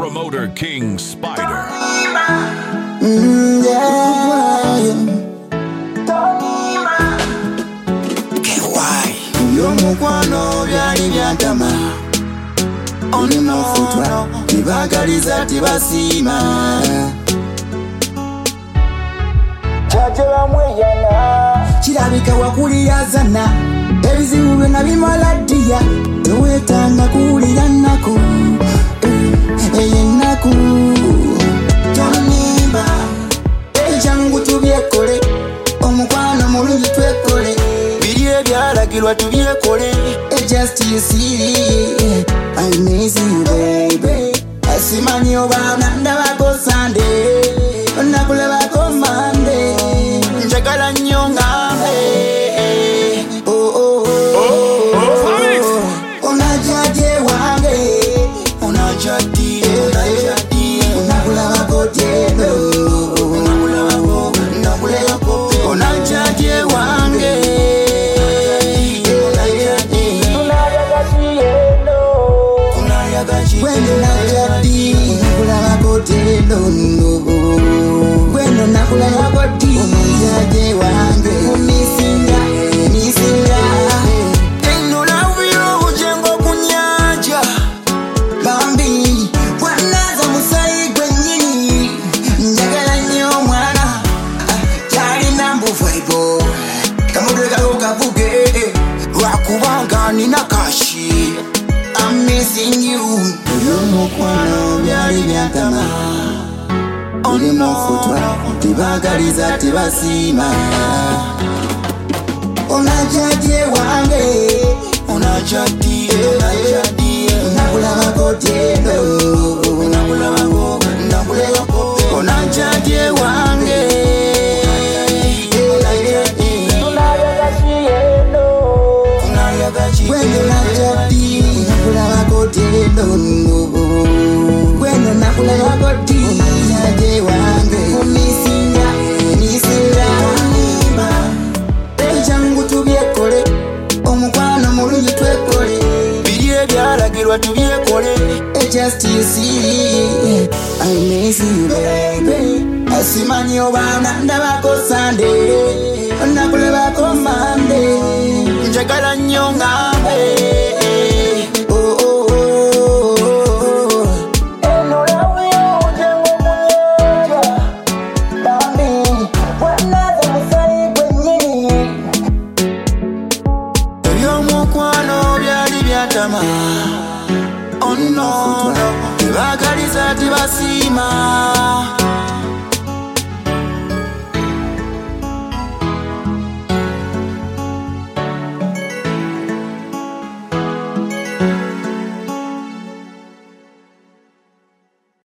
Promoter King Spider. Yomukwano byali byantama onofutwa tibagaliza tibasiima kyaje bamweyana kirabika wakulira zana ebizibu byonna bimala ddiya tewetanga kuwulira nnaku eyennaku tonimba ekyangu tubyekole omukwano mulungi twekole biri ebyalagirwa tubyekole just you see I miss you baby asimanyi obaana ndabako Sunday nakulabako Monday njagala nnyo ngambe onajaje wange onajadi nakulabako jeno nakulabako onajaje wange Bueno nakati nakulabako jeno bueno nakulabako jeno onajaje wange misinga eno love you ujengo kunyanja bambi wanaza musayi gwenyini njagala nnyo mwana yalina mbuvaibo kamudweka kavuge lwakubanga nina kashi I'm missing you yomukwano byali byantama onofutwa tibagaliza tibasiima onajaje wange onajadi nakulabako jeno nakulabako onajaje wange bueno najadi nakulabako jeno bueno nakulabako onajaje wange misinga ekyangu tubyekole omukwano mulungi twekole biri ebyalagirwa tubyekole just you see I miss you baby asimanyi obaana ndabako Sunday nakulabako Monday njagala nnyo ngambe Oh no, tibagaliza tibasiima